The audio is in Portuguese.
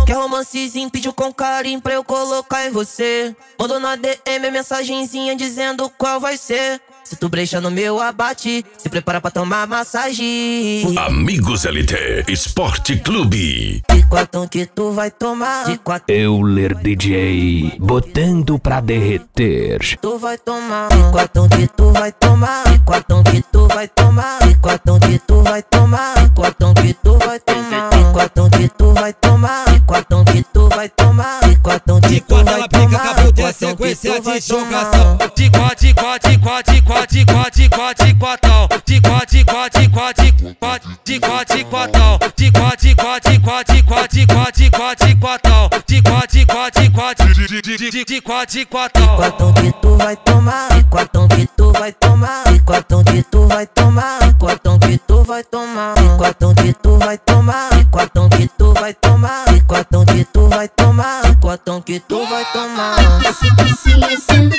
Quer romancezinho, pediu com carinho pra eu colocar em você. Mandou na DM mensagenzinha dizendo qual vai ser. Se tu brecha no meu abate, se prepara pra tomar massagem. Amigos LT Esporte Clube. De quatão que tu vai tomar. De quatão Euler DJ, botando pra derreter. tu vai tomar. De quatão que tu vai tomar. De quatão que tu vai tomar. De quatão que tu vai tomar. De quatão que tu vai tomar. De quatão que tu vai tomar. De quatão que tu vai tomar. De quatão que tu vai tomar. Ela pica, cabelo, tem a sequência de jogação. De quatão. De quatão. Quatão que tu vai tomar, quatão que tu vai tomar, quatão que tu vai tomar, quatão que tu vai tomar, quatão que tu vai tomar, quatão que tu vai tomar, quatão que tu vai tomar, quatão que tu vai tomar.